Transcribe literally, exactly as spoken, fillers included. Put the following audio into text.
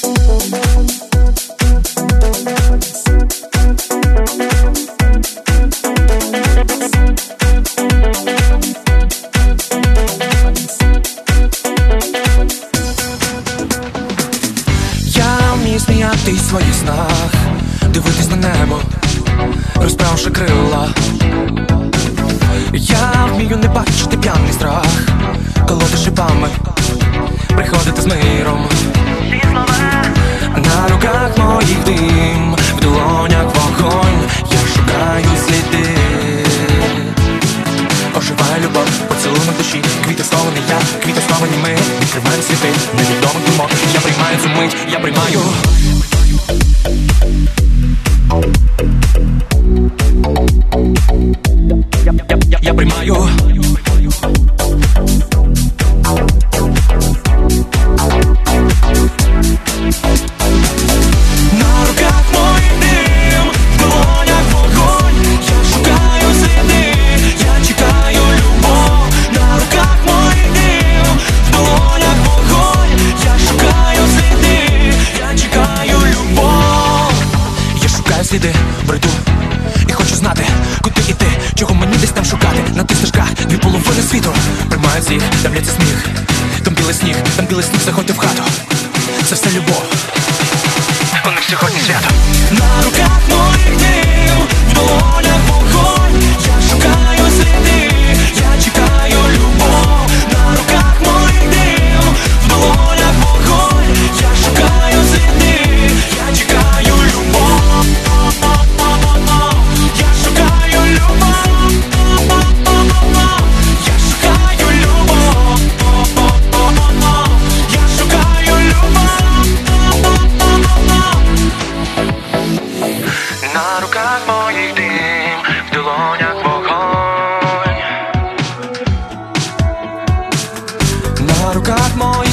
Сміятись в своїх снах, дивитись на небо, розправивши крила. Я вмію не бачити п'яний страх, колоти шипами, приходити з миром. На руках моїх дим, в долонях вогонь, я шукаю сліди. Оживає любов, поцілунок душі, квіти сховані я, квіти сховані ми. Відкриваю світи невідомих думок, я приймаю цю мить, я приймаю. Я, я, я, я приймаю. На руках моїх дим, в долонях вогонь, я шукаю сліди, я чекаю любов. На руках моїх дим, в долонях вогонь, я шукаю сліди, я чекаю любов. Я шукаю сліди, бреду, і хочу знати, куди іти, чого мені десь там шукати. На тих стежках дві половини світу, приймають їх, давляться сміх. Там білий сніг, там білий сніг, заходьте в хату. Це все любов, у них сьогодні свято. На руках моїх дим, в долонях вогонь, я шукаю сліди, я чекаю любов. На руках моїх дим, в долонях вогонь, я шукаю сліди, я чекаю любов. Я шукаю любов, я шукаю любов, я шукаю любов. На руках моїх дим, в долонях вогонь. На руках моїх